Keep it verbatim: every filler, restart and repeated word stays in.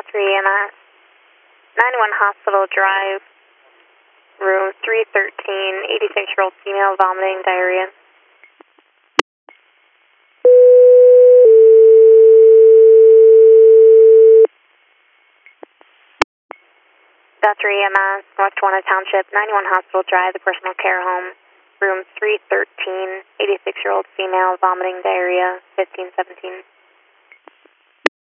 three E M S, ninety-one Hospital Drive, room three thirteen, eighty-six-year-old female vomiting, diarrhea. three E M S, North Toronto Township, ninety-one Hospital Drive, the personal care home, room three thirteen, eighty-six-year-old female vomiting, diarrhea, fifteen seventeen.